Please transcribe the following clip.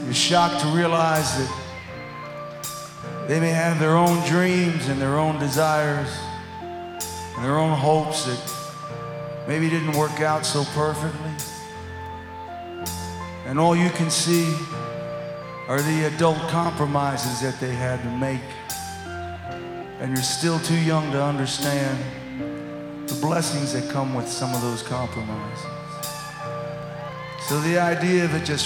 You're shocked to realize that they may have their own dreams and their own desires and their own hopes that maybe didn't work out so perfectly. And all you can see are the adult compromises that they had to make. And you're still too young to understand the blessings that come with some of those compromises. So the idea of it just